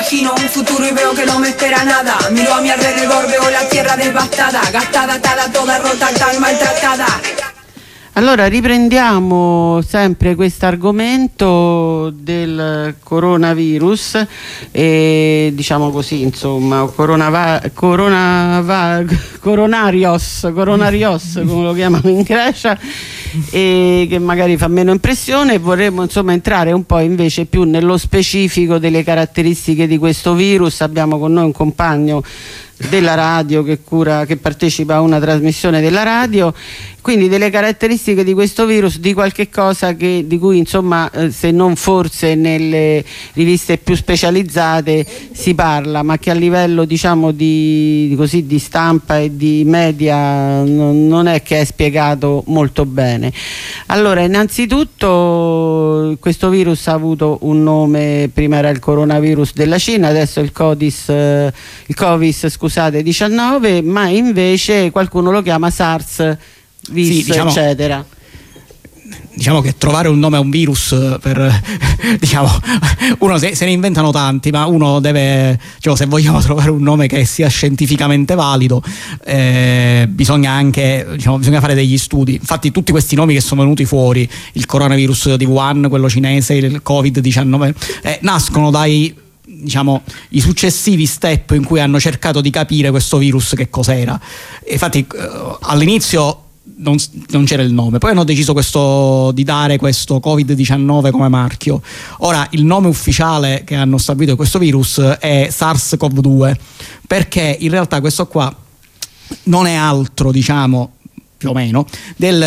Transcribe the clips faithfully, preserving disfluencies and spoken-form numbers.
imagino un futuro y veo que no me espera nada. Miro a mi alrededor, veo la tierra devastada, gastada, atada, toda rota, tan maltratada. Allora riprendiamo sempre questo argomento del coronavirus e diciamo così, insomma, coronava, coronava, coronarios, coronarios come lo chiamano in Grecia, e che magari fa meno impressione. Vorremmo insomma entrare un po' invece più nello specifico delle caratteristiche di questo virus. Abbiamo con noi un compagno della radio che cura, che partecipa a una trasmissione della radio, quindi delle caratteristiche di questo virus, di qualche cosa che, di cui insomma eh, se non forse nelle riviste più specializzate si parla, ma che a livello diciamo di, di, così, di stampa e di media non, non è che è spiegato molto bene. Allora, innanzitutto questo virus ha avuto un nome, prima era il coronavirus della Cina, adesso il Codis, eh, il Covis scusate diciannove, ma invece qualcuno lo chiama SARS vis, sì, diciamo, eccetera. Diciamo che trovare un nome a un virus per diciamo uno se, se ne inventano tanti, ma uno deve, cioè, se vogliamo trovare un nome che sia scientificamente valido, eh, bisogna anche diciamo, bisogna fare degli studi. Infatti tutti questi nomi che sono venuti fuori, il coronavirus di Wuhan, quello cinese, il covid diciannove, eh, nascono dai diciamo i successivi step in cui hanno cercato di capire questo virus che cos'era. E infatti uh, all'inizio non, non c'era il nome, poi hanno deciso questo, di dare questo covid diciannove come marchio. Ora il nome ufficiale che hanno stabilito di questo virus è SARS-CoV due, perché in realtà questo qua non è altro, diciamo più o meno, del,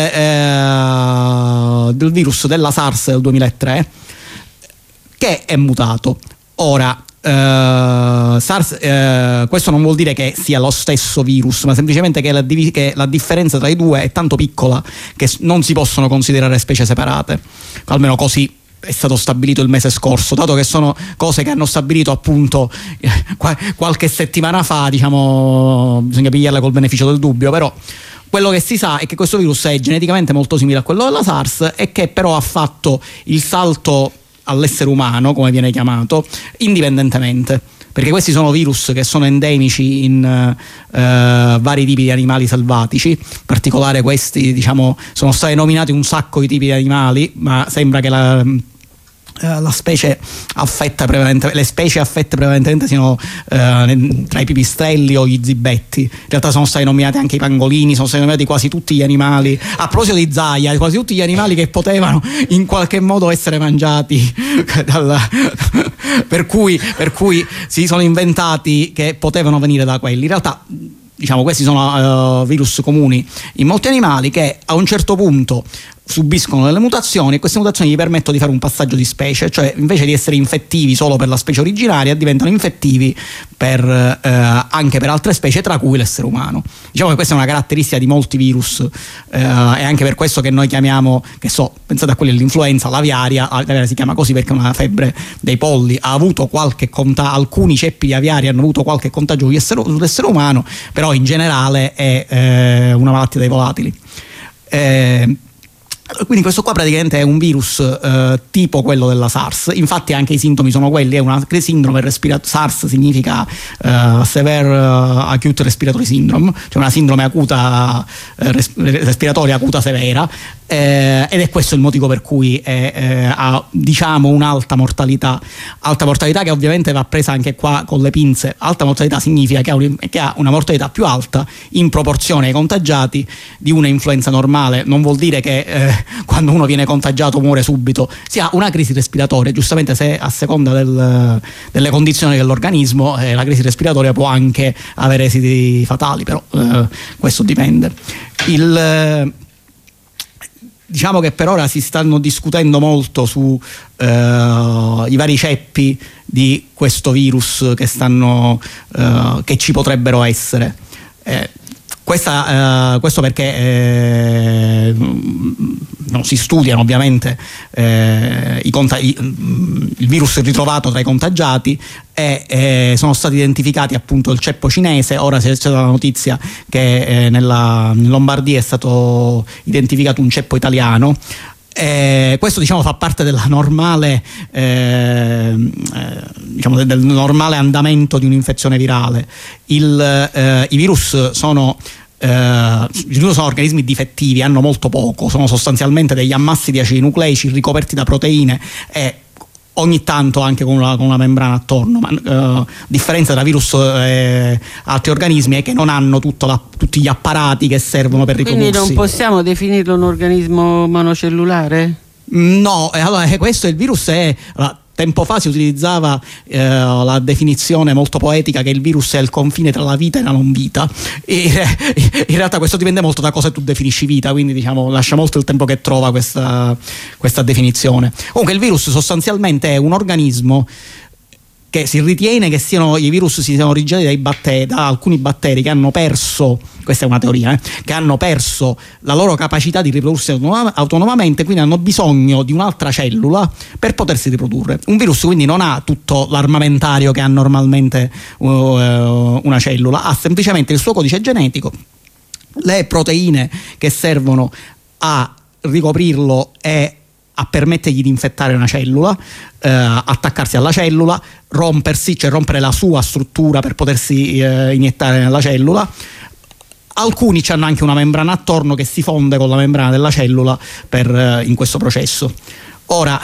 eh, del virus della SARS del duemilatré, che è mutato. Ora, Uh, SARS, uh, questo non vuol dire che sia lo stesso virus, ma semplicemente che la, div- che la differenza tra i due è tanto piccola che non si possono considerare specie separate, almeno così è stato stabilito il mese scorso, dato che sono cose che hanno stabilito appunto eh, qualche settimana fa, diciamo bisogna pigliarle col beneficio del dubbio. Però quello che si sa è che questo virus è geneticamente molto simile a quello della SARS e che però ha fatto il salto all'essere umano, come viene chiamato, indipendentemente, perché questi sono virus che sono endemici in uh, vari tipi di animali selvatici. In particolare questi, diciamo, sono stati nominati un sacco di tipi di animali, ma sembra che la la specie affetta prevalentemente, le specie affette prevalentemente siano eh, tra i pipistrelli o gli zibetti. In realtà sono stati nominati anche i pangolini, sono stati nominati quasi tutti gli animali, a proposito di Zaia, quasi tutti gli animali che potevano in qualche modo essere mangiati dalla, per cui, per cui si sono inventati che potevano venire da quelli. In realtà diciamo questi sono uh, virus comuni in molti animali che a un certo punto subiscono delle mutazioni, e queste mutazioni gli permettono di fare un passaggio di specie, cioè invece di essere infettivi solo per la specie originaria diventano infettivi per, eh, anche per altre specie, tra cui l'essere umano. Diciamo che questa è una caratteristica di molti virus, eh, è anche per questo che noi chiamiamo, che so, pensate a quelli dell'influenza, l'aviaria, l'aviaria si chiama così perché è una febbre dei polli, ha avuto qualche contagio, alcuni ceppi di aviaria hanno avuto qualche contagio sull'essere umano, però in generale è eh, una malattia dei volatili. Eh, Quindi questo qua praticamente è un virus eh, tipo quello della SARS, infatti anche i sintomi sono quelli, è una sindrome respiratoria. SARS significa eh, Severe Acute Respiratory Syndrome, cioè una sindrome acuta eh, res- respiratoria acuta severa, eh, ed è questo il motivo per cui è, eh, ha diciamo un'alta mortalità, alta mortalità che ovviamente va presa anche qua con le pinze. Alta mortalità significa che ha, un, che ha una mortalità più alta in proporzione ai contagiati di una influenza normale. Non vuol dire che eh, quando uno viene contagiato muore subito, si ha una crisi respiratoria, giustamente se a seconda del, delle condizioni dell'organismo eh, la crisi respiratoria può anche avere esiti fatali, però eh, questo dipende. Il, eh, diciamo che per ora si stanno discutendo molto su eh, i vari ceppi di questo virus che stanno eh, che ci potrebbero essere. Eh, Questa, eh, questo perché eh, non si studiano ovviamente eh, i contagi- il virus ritrovato tra i contagiati e eh, sono stati identificati appunto il ceppo cinese. Ora c'è stata la notizia che eh, nella in Lombardia è stato identificato un ceppo italiano. Eh, questo diciamo fa parte della normale eh, eh, diciamo del, del normale andamento di un'infezione virale. Il, eh, i virus sono eh, sono organismi difettivi, hanno molto poco, sono sostanzialmente degli ammassi di acidi nucleici ricoperti da proteine e ogni tanto anche con una, con una membrana attorno, ma eh, differenza tra virus e altri organismi è che non hanno tutto la, tutti gli apparati che servono per riprodursi. Quindi non possiamo definirlo un organismo monocellulare? No, allora questo il virus è... Allora, tempo fa si utilizzava eh, la definizione molto poetica che il virus è il confine tra la vita e la non vita, e, in realtà questo dipende molto da cosa tu definisci vita, quindi diciamo lascia molto il tempo che trova questa, questa definizione. Comunque il virus sostanzialmente è un organismo che si ritiene che siano i virus si siano originati dai batteri, da alcuni batteri che hanno perso, questa è una teoria, eh, che hanno perso la loro capacità di riprodursi autonom- autonomamente, quindi hanno bisogno di un'altra cellula per potersi riprodurre. Un virus quindi non ha tutto l'armamentario che ha normalmente uh, una cellula, ha semplicemente il suo codice genetico, le proteine che servono a ricoprirlo e a permettergli di infettare una cellula, eh, attaccarsi alla cellula, rompersi, cioè rompere la sua struttura per potersi eh, iniettare nella cellula. Alcuni hanno anche una membrana attorno che si fonde con la membrana della cellula per, eh, in questo processo. Ora,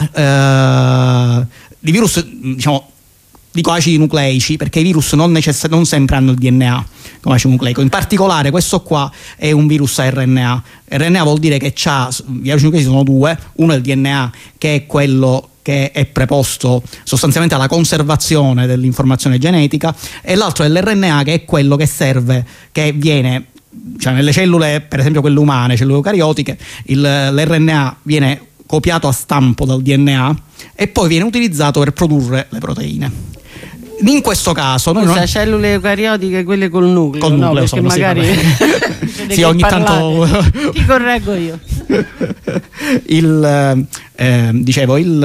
eh, di virus, diciamo, dico acidi nucleici perché i virus non, necess- non sempre hanno il D N A come acido nucleico. In particolare questo qua è un virus a R N A. R N A vuol dire che c'ha, gli acidi nucleici sono due, uno è il D N A che è quello che è preposto sostanzialmente alla conservazione dell'informazione genetica, e l'altro è l'R N A che è quello che serve, che viene, cioè nelle cellule, per esempio quelle umane, cellule eucariotiche, il, l'R N A viene copiato a stampo dal D N A e poi viene utilizzato per produrre le proteine. In questo caso noi Scusa, non... cellule eucariotiche, quelle col nucleo, col nucleo no, perché sono, magari sì, sì, ogni tanto ti correggo io. il eh, dicevo il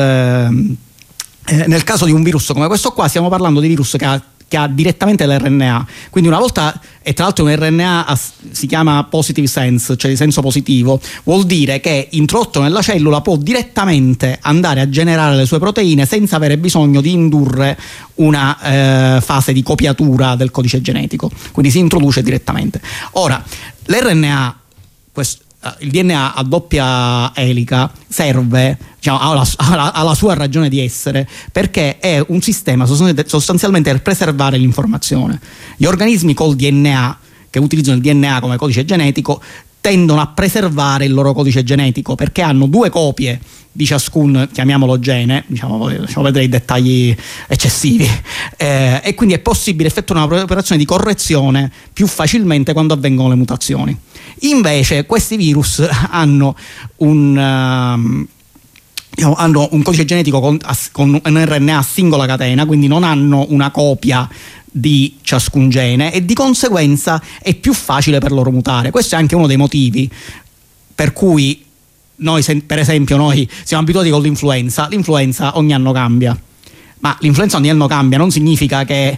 eh, nel caso di un virus come questo qua stiamo parlando di virus che ha che ha direttamente l'R N A, quindi una volta, e tra l'altro un R N A si chiama positive sense, cioè di senso positivo, vuol dire che introdotto nella cellula può direttamente andare a generare le sue proteine senza avere bisogno di indurre una eh, fase di copiatura del codice genetico, quindi si introduce direttamente. Ora, l'R N A, questo, il D N A a doppia elica serve, diciamo, ha, la, ha, la, ha la sua ragione di essere, perché è un sistema sostanzialmente per preservare l'informazione. Gli organismi col D N A, che utilizzano il D N A come codice genetico, tendono a preservare il loro codice genetico perché hanno due copie di ciascun, chiamiamolo gene, diciamo, lasciamo vedere i dettagli eccessivi, eh, e quindi è possibile effettuare una operazione di correzione più facilmente quando avvengono le mutazioni. Invece questi virus hanno un, uh, diciamo, hanno un codice genetico con, con un R N A a singola catena, quindi non hanno una copia di ciascun gene e di conseguenza è più facile per loro mutare. Questo è anche uno dei motivi per cui noi, per esempio, noi siamo abituati con l'influenza, l'influenza ogni anno cambia. Ma l'influenza ogni anno cambia non significa che,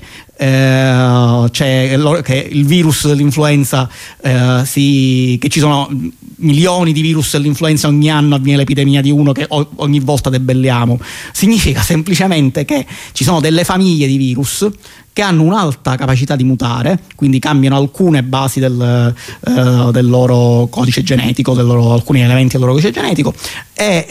eh, c'è, che il virus dell'influenza eh, si, che ci sono milioni di virus dell'influenza ogni anno, avviene l'epidemia di uno che ogni volta debelliamo. Significa semplicemente che ci sono delle famiglie di virus che hanno un'alta capacità di mutare, quindi cambiano alcune basi del, eh, del loro codice genetico, del loro, alcuni elementi del loro codice genetico, e,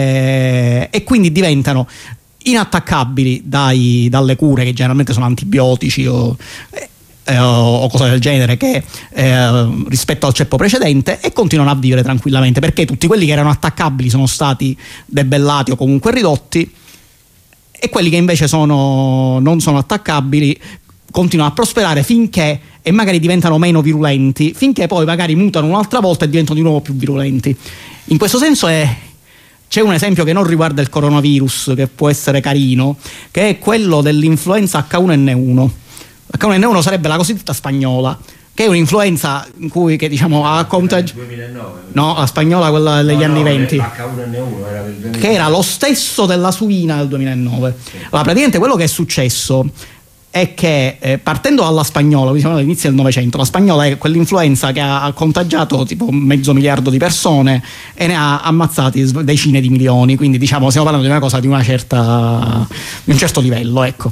eh, e quindi diventano inattaccabili dai, dalle cure che generalmente sono antibiotici o, eh, o cose del genere, che eh, rispetto al ceppo precedente, e continuano a vivere tranquillamente perché tutti quelli che erano attaccabili sono stati debellati o comunque ridotti, e quelli che invece sono, non sono attaccabili continuano a prosperare finché, e magari diventano meno virulenti, finché poi magari mutano un'altra volta e diventano di nuovo più virulenti. In questo senso è C'è un esempio che non riguarda il coronavirus, che può essere carino, che è quello dell'influenza H uno N uno. H uno N uno sarebbe la cosiddetta spagnola, che è un'influenza in cui, che diciamo ha contagio. duemilanove. No, la spagnola, quella degli no, anni no, venti. H uno N uno era del duemilanove. Che era lo stesso della suina del duemilanove. Sì. Allora, praticamente quello che è successo è che eh, partendo dalla spagnola, diciamo all'inizio del Novecento, la spagnola è quell'influenza che ha contagiato tipo mezzo miliardo di persone e ne ha ammazzati decine di milioni, quindi diciamo stiamo parlando di una cosa di una certa di un certo livello, ecco.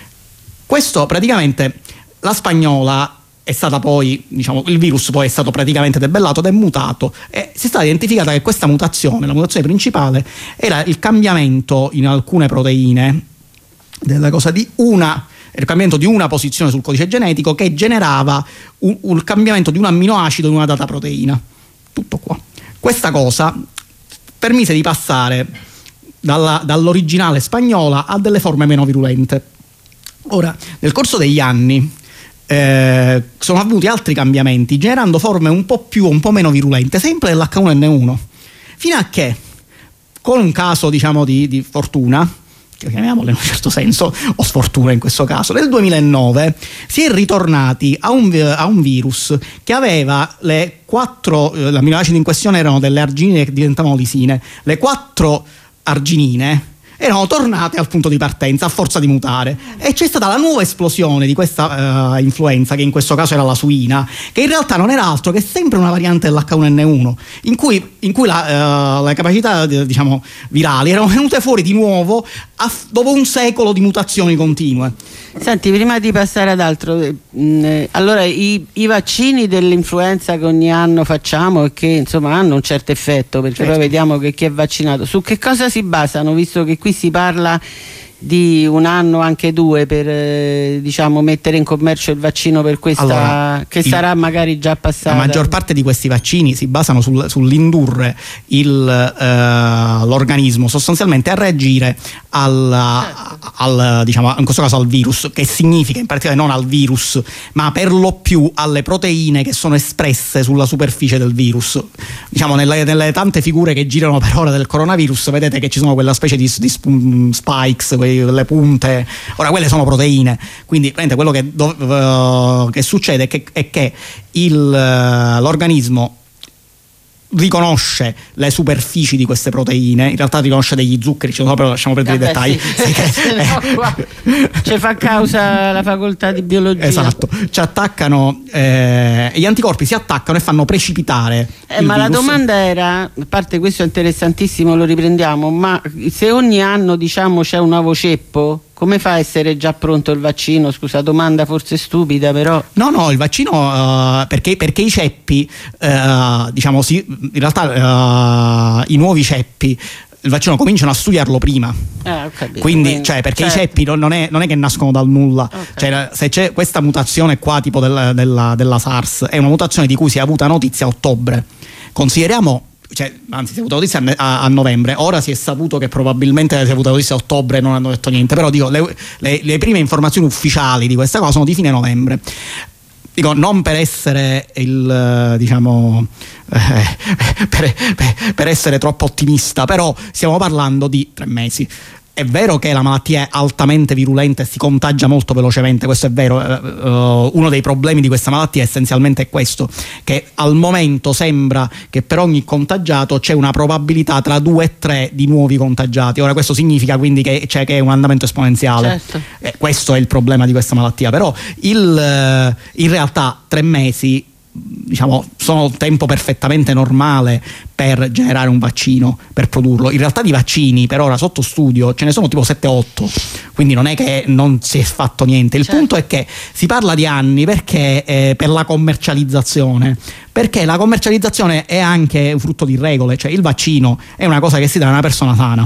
Questo praticamente la spagnola è stata poi, diciamo, il virus poi è stato praticamente debellato ed è mutato e si è stata identificata che questa mutazione, la mutazione principale, era il cambiamento in alcune proteine della cosa di una il cambiamento di una posizione sul codice genetico che generava un, un cambiamento di un amminoacido in una data proteina. Tutto qua. Questa cosa permise di passare dalla, dall'originale spagnola a delle forme meno virulente. Ora, nel corso degli anni eh, sono avvenuti altri cambiamenti generando forme un po' più o un po' meno virulente, sempre dell'H uno N uno, fino a che con un caso diciamo di, di fortuna, chiamiamolo in un certo senso, o sfortuna in questo caso, nel duemilanove si è ritornati a un, a un virus che aveva le quattro, eh, l'amminoacido in questione erano delle arginine che diventavano lisine, le quattro arginine erano tornate al punto di partenza a forza di mutare e c'è stata la nuova esplosione di questa uh, influenza, che in questo caso era la suina, che in realtà non era altro che sempre una variante dell'H uno N uno in cui, in cui la, uh, le capacità diciamo virali erano venute fuori di nuovo a, dopo un secolo di mutazioni continue. Senti, prima di passare ad altro, mh, allora i, i vaccini dell'influenza che ogni anno facciamo e che insomma hanno un certo effetto, perché certo. Poi vediamo che chi è vaccinato, su che cosa si basano, visto che qui si parla di un anno, anche due, per eh, diciamo mettere in commercio il vaccino per questa allora, che il, sarà magari già passata. La maggior parte di questi vaccini si basano sul, sull'indurre il, eh, l'organismo sostanzialmente a reagire al, certo. al diciamo in questo caso al virus, che significa in particolare non al virus ma per lo più alle proteine che sono espresse sulla superficie del virus. Diciamo nelle, nelle tante figure che girano per ora del coronavirus vedete che ci sono quella specie di, di spikes, le punte, ora quelle sono proteine, quindi quello che, uh, che succede è che, è che il, uh, l'organismo riconosce le superfici di queste proteine, in realtà riconosce degli zuccheri, ce lo so, però lasciamo perdere i dettagli. Sì, sì, no, qua ci fa causa la facoltà di biologia. Esatto, ci attaccano, eh, gli anticorpi si attaccano e fanno precipitare eh, ma virus. La domanda era, a parte questo è interessantissimo, lo riprendiamo, ma se ogni anno diciamo c'è un nuovo ceppo, come fa a essere già pronto il vaccino? Scusa, domanda forse stupida, però. No, no, il vaccino uh, perché, perché i ceppi, uh, diciamo, si, in realtà uh, i nuovi ceppi, il vaccino cominciano a studiarlo prima. Ah, ho capito. Quindi, Quindi, cioè, perché certo. i ceppi non è, non è che nascono dal nulla. Okay. Cioè, se c'è questa mutazione qua, tipo del, della, della SARS, è una mutazione di cui si è avuta notizia a ottobre. Consideriamo. Cioè, anzi, si è avuta notizia a, a novembre, ora si è saputo che probabilmente si è avuta notizia a ottobre e non hanno detto niente, però dico, le, le, le prime informazioni ufficiali di questa cosa sono di fine novembre. Dico, non per essere il diciamo eh, per, per essere troppo ottimista, però stiamo parlando di tre mesi. È vero che la malattia è altamente virulenta e si contagia molto velocemente, questo è vero. Uh, uno dei problemi di questa malattia essenzialmente è questo, che al momento sembra che per ogni contagiato c'è una probabilità tra due e tre di nuovi contagiati. Ora questo significa quindi che, cioè, che è un andamento esponenziale. Certo. Eh, questo è il problema di questa malattia, però il, uh, in realtà tre mesi diciamo sono un tempo perfettamente normale per generare un vaccino, per produrlo. In realtà di vaccini per ora sotto studio ce ne sono tipo sette otto, quindi non è che non si è fatto niente. Il certo. punto è che si parla di anni perché eh, per la commercializzazione, perché la commercializzazione è anche frutto di regole, cioè il vaccino è una cosa che si dà a una persona sana,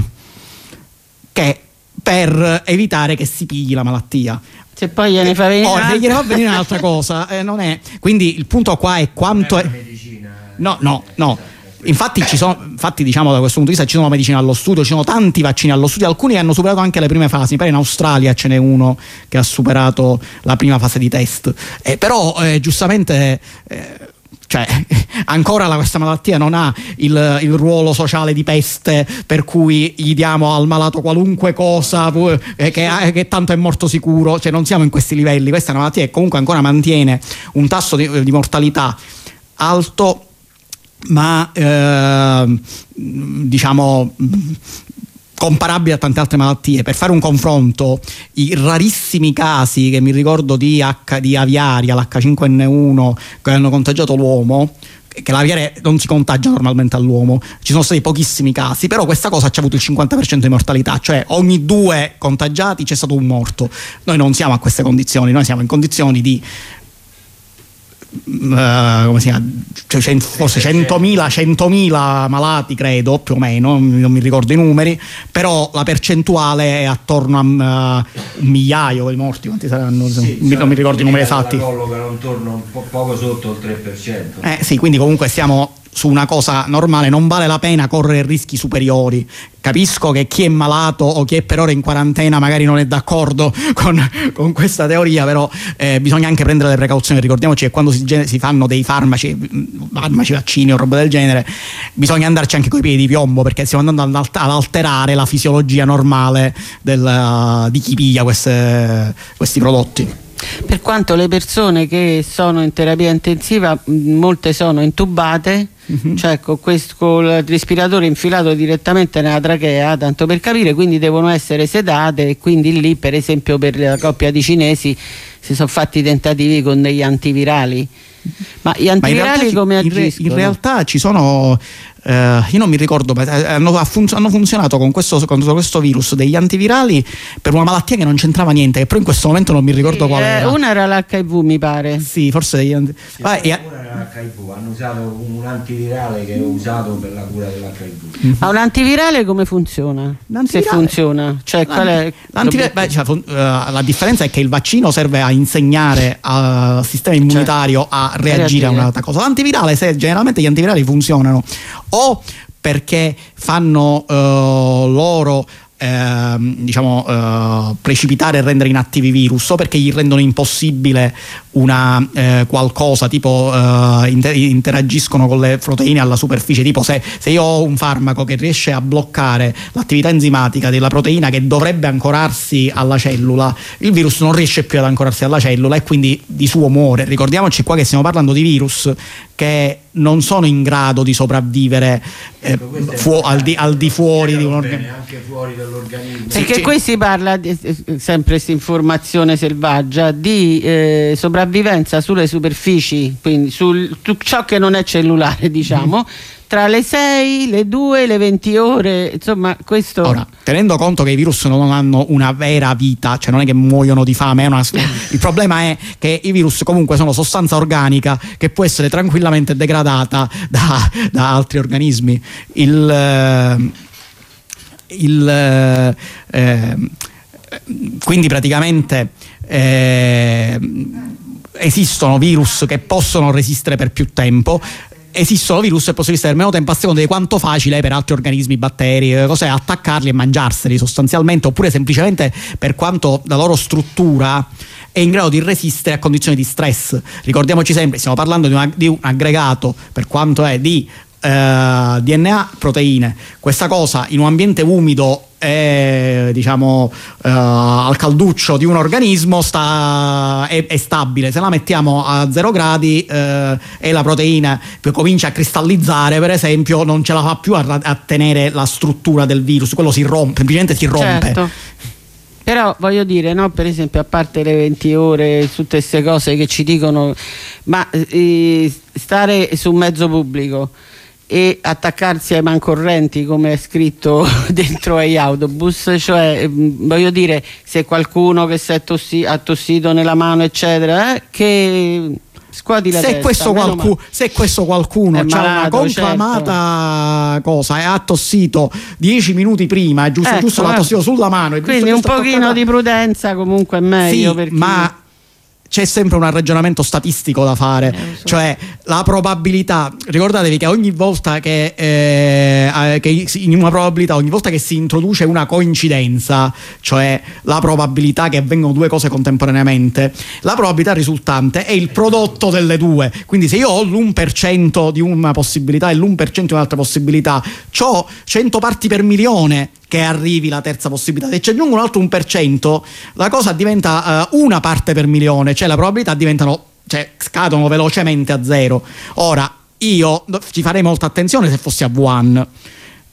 che per evitare che si pigli la malattia. Se poi gliene fa venire oh, se gliene fa venire un'altra cosa, eh, non è. Quindi il punto qua è quanto è. No, no, no. Infatti ci sono, infatti diciamo da questo punto di vista ci sono medicine allo studio, ci sono tanti vaccini allo studio, alcuni hanno superato anche le prime fasi. Poi in Australia ce n'è uno che ha superato la prima fase di test. Eh, però eh, giustamente. Eh, Cioè, ancora la, questa malattia non ha il, il ruolo sociale di peste per cui gli diamo al malato qualunque cosa eh, che, che tanto è morto sicuro. Cioè, non siamo in questi livelli. Questa è una malattia che comunque ancora mantiene un tasso di, di mortalità alto, ma eh, diciamo comparabili a tante altre malattie. Per fare un confronto, i rarissimi casi che mi ricordo di, H, di aviaria, l'H cinque N uno, che hanno contagiato l'uomo, che l'aviaria non si contagia normalmente all'uomo, ci sono stati pochissimi casi, però questa cosa ci ha avuto il cinquanta per cento di mortalità, cioè ogni due contagiati c'è stato un morto. Noi non siamo a queste condizioni, noi siamo in condizioni di Uh, come si chiama? Cioè, forse centomila, centomila malati, credo, più o meno, non mi ricordo i numeri, però la percentuale è attorno a uh, un migliaio di morti. Quanti saranno? Sì, non cioè, mi ricordo i numeri esatti. Collocano intorno un po' poco sotto il tre per cento. Eh sì, quindi comunque siamo su una cosa normale, non vale la pena correre rischi superiori. Capisco che chi è malato o chi è per ora in quarantena magari non è d'accordo con, con questa teoria, però eh, bisogna anche prendere le precauzioni. Ricordiamoci che quando si, si fanno dei farmaci, farmaci, vaccini o roba del genere, bisogna andarci anche coi piedi di piombo, perché stiamo andando ad alterare la fisiologia normale del, di chi piglia queste, questi prodotti. Per quanto le persone che sono in terapia intensiva, molte sono intubate, mm-hmm. cioè con, questo, con il respiratore infilato direttamente nella trachea, tanto per capire, quindi devono essere sedate, e quindi lì per esempio per la coppia di cinesi si sono fatti tentativi con degli antivirali. Ma gli antivirali Ma come in re, agiscono? In realtà ci sono, eh, io non mi ricordo, ma hanno, hanno funzionato con questo, con questo virus degli antivirali per una malattia che non c'entrava niente, che però in questo momento non mi ricordo sì, qual era. Una era l'H I V, mi pare. Sì, forse degli anti... Sì, ah, una e... era l'H I V, hanno usato un antivirale che è usato per la cura dell'H I V. Ma un antivirale come funziona? Se funziona, cioè qual è? Beh, cioè, uh, la differenza è che il vaccino serve a insegnare al sistema immunitario cioè, a reagire, reagire a un'altra cosa. L'antivirale, se generalmente gli antivirali funzionano o perché fanno uh, loro Eh, diciamo eh, precipitare e rendere inattivi i virus, o perché gli rendono impossibile una eh, qualcosa tipo eh, inter- interagiscono con le proteine alla superficie, tipo se, se io ho un farmaco che riesce a bloccare l'attività enzimatica della proteina che dovrebbe ancorarsi alla cellula, il virus non riesce più ad ancorarsi alla cellula e quindi di suo muore. Ricordiamoci qua che stiamo parlando di virus che non sono in grado di sopravvivere eh, fu- al, di, al di fuori di un organismo, anche fuori dall'organismo. Perché sì, qui si parla di, sempre questa informazione selvaggia di eh, sopravvivenza sulle superfici, quindi sul, su ciò che non è cellulare, diciamo, mm. tra le sei, le due, le venti ore, insomma questo. Ora, tenendo conto che i virus non hanno una vera vita, cioè non è che muoiono di fame, è una... il problema è che i virus comunque sono sostanza organica che può essere tranquillamente degradata da, da altri organismi. Il, il eh, quindi praticamente eh, esistono virus che possono resistere per più tempo, esistono virus che possono resistere per meno tempo a seconda di quanto facile è per altri organismi, batteri, cos'è, attaccarli e mangiarseli sostanzialmente, oppure semplicemente per quanto la loro struttura è in grado di resistere a condizioni di stress. Ricordiamoci sempre, stiamo parlando di, una, di un aggregato, per quanto è di eh, D N A, proteine. Questa cosa in un ambiente umido è, diciamo eh, al calduccio di un organismo sta, è, è stabile. Se la mettiamo a zero gradi eh, e la proteina comincia a cristallizzare, per esempio, non ce la fa più a, a tenere la struttura del virus, quello si rompe, semplicemente si rompe. Certo. Però voglio dire, no, per esempio, a parte le venti ore, tutte queste cose che ci dicono, ma eh, stare su un mezzo pubblico e attaccarsi ai mancorrenti, come è scritto dentro agli autobus, cioè voglio dire, se qualcuno che si è tossi- ha tossito nella mano eccetera, eh, che scuoti la se testa, questo, qualcu- se questo qualcuno ha una conclamata certo. cosa e ha tossito dieci minuti prima, giusto, ecco, giusto l'ha tossito sulla mano, quindi giusto, un pochino di prudenza comunque è meglio, sì, perché... ma c'è sempre un ragionamento statistico da fare, eh, so. Cioè la probabilità, ricordatevi che ogni volta che, eh, che in una probabilità, ogni volta che si introduce una coincidenza, cioè la probabilità che avvengano due cose contemporaneamente, la probabilità risultante è il prodotto delle due. Quindi se io ho l'uno per cento di una possibilità e l'uno per cento di un'altra possibilità, c'ho cento parti per milione che arrivi la terza possibilità. Se ci aggiungo un altro uno per cento, la cosa diventa uh, una parte per milione, cioè le probabilità diventano, cioè scadono velocemente a zero. Ora io ci farei molta attenzione se fossi a Wuhan,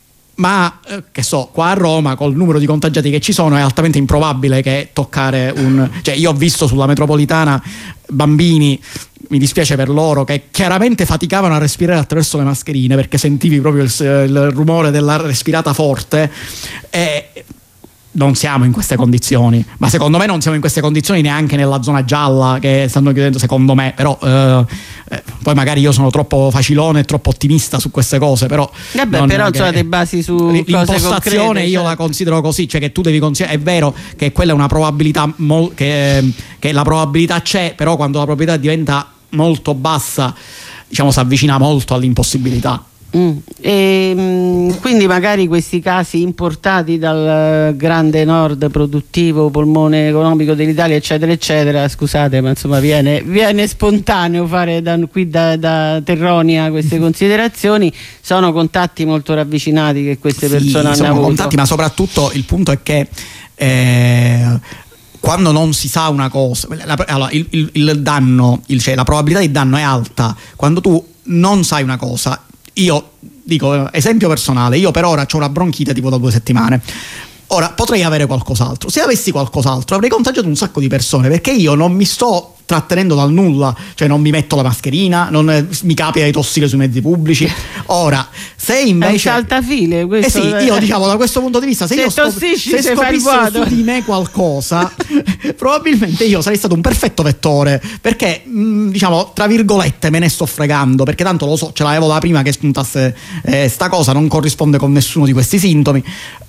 ma eh, che so, qua a Roma col numero di contagiati che ci sono è altamente improbabile che toccare un, cioè io ho visto sulla metropolitana bambini, mi dispiace per loro, che chiaramente faticavano a respirare attraverso le mascherine perché sentivi proprio il, il rumore della respirata forte, e non siamo in queste condizioni, ma secondo me non siamo in queste condizioni neanche nella zona gialla che stanno chiudendo, secondo me, però eh, eh, poi magari io sono troppo facilone e troppo ottimista su queste cose, però Vabbè, però insomma te basi su l'impostazione concrete, io cioè. la considero così, cioè che tu devi considerare, è vero che quella è una probabilità mol, che, che la probabilità c'è, però quando la probabilità diventa molto bassa, diciamo si avvicina molto all'impossibilità. Mm. E, mh, quindi magari questi casi importati dal grande nord produttivo, polmone economico dell'Italia, eccetera eccetera, scusate ma insomma viene, viene spontaneo fare da, qui da, da Terronia queste considerazioni, sono contatti molto ravvicinati che queste sì, persone hanno sono avuto. contatti, ma soprattutto il punto è che eh, quando non si sa una cosa, la, allora, il, il, il danno, il, cioè, la probabilità di danno è alta quando tu non sai una cosa. Io dico, esempio personale, io per ora ho una bronchite tipo da due settimane. Ora potrei avere qualcos'altro. Se avessi qualcos'altro avrei contagiato un sacco di persone, perché io non mi sto trattenendo dal nulla, cioè non mi metto la mascherina, non eh, mi capita di tossire sui mezzi pubblici. Ora, se invece è un saltafile questo, eh sì, io diciamo da questo punto di vista, se, se io tossisci, scop- se se fai il scoprissi su di me qualcosa, probabilmente io sarei stato un perfetto vettore, perché mh, diciamo tra virgolette me ne sto fregando, perché tanto lo so, ce l'avevo da prima che spuntasse eh, sta cosa, non corrisponde con nessuno di questi sintomi.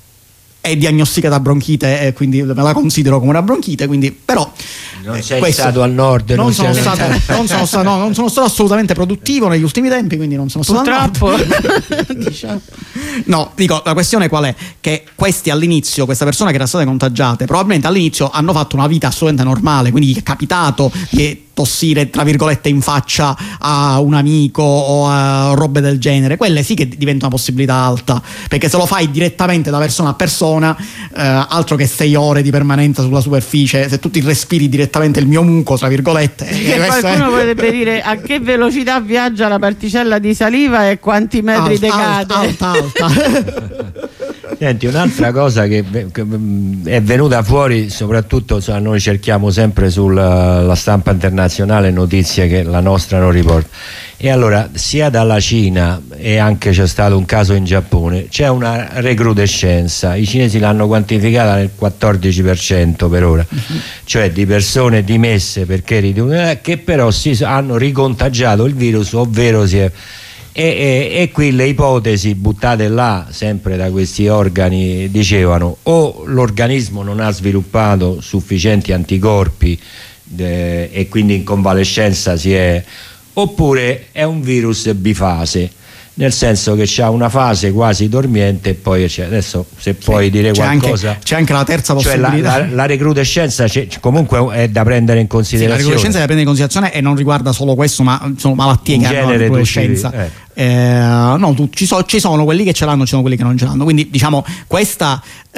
È diagnosticata bronchite e quindi me la considero come una bronchite, quindi però non sei questo, stato al nord, non, non, sono sei stato, non, sono stato, no, non sono stato assolutamente produttivo negli ultimi tempi, quindi non sono stato purtroppo diciamo. No, dico, la questione qual è? Che questi all'inizio, queste persone che erano state contagiate, probabilmente all'inizio hanno fatto una vita assolutamente normale, quindi gli è capitato di tossire tra virgolette in faccia a un amico o a robe del genere, quelle sì che diventa una possibilità alta, perché se lo fai direttamente da persona a persona, eh, altro che sei ore di permanenza sulla superficie, se tu ti respiri direttamente il mio muco tra virgolette, che qualcuno è... potrebbe dire a che velocità viaggia la particella di saliva e quanti metri decade. Alta, alta, alta. Senti, un'altra cosa che, che è venuta fuori, soprattutto cioè, noi cerchiamo sempre sulla stampa internazionale notizie che la nostra non riporta, e allora sia dalla Cina, e anche c'è stato un caso in Giappone, c'è una recrudescenza. I cinesi l'hanno quantificata nel quattordici per cento per ora, uh-huh. cioè di persone dimesse perché ridu- che però si hanno ricontagiato il virus, ovvero si è E, e, e qui le ipotesi buttate là sempre da questi organi dicevano o l'organismo non ha sviluppato sufficienti anticorpi eh, e quindi in convalescenza si è, oppure è un virus bifase, nel senso che c'ha una fase quasi dormiente e poi c'è, adesso se sì, puoi dire c'è qualcosa anche, c'è anche la terza possibilità, cioè la, la, la recrudescenza c'è, comunque è da prendere in considerazione. Sì, la recrudescenza è da prendere in considerazione e non riguarda solo questo, ma sono malattie in che hanno la recrudescenza. Tutti, eh. Eh, no, tu, ci, so, ci sono quelli che ce l'hanno, ci sono quelli che non ce l'hanno, quindi diciamo questa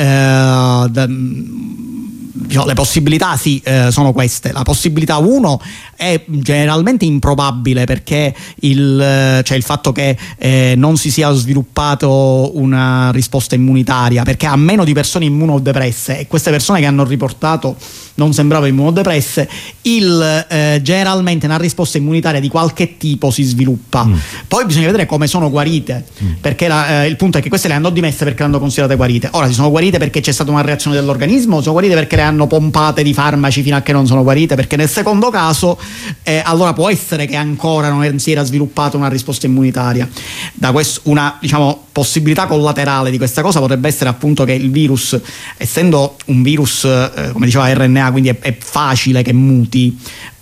eh, d- diciamo, le possibilità sì, eh, sono queste. La possibilità uno è generalmente improbabile, perché il, cioè il fatto che eh, non si sia sviluppato una risposta immunitaria, perché a meno di persone immunodepresse, e queste persone che hanno riportato non sembrava immunodepresse, il, eh, generalmente una risposta immunitaria di qualche tipo si sviluppa. Mm. Poi bisogna vedere come sono guarite, mm. perché la, eh, il punto è che queste le hanno dimesse perché le hanno considerate guarite. Ora, si sono guarite perché c'è stata una reazione dell'organismo, sono guarite perché le hanno pompate di farmaci fino a che non sono guarite, perché nel secondo caso eh, allora può essere che ancora non si era sviluppata una risposta immunitaria. Da questo, una diciamo possibilità collaterale di questa cosa potrebbe essere appunto che il virus, essendo un virus eh, come diceva R N A, quindi è, è facile che muti,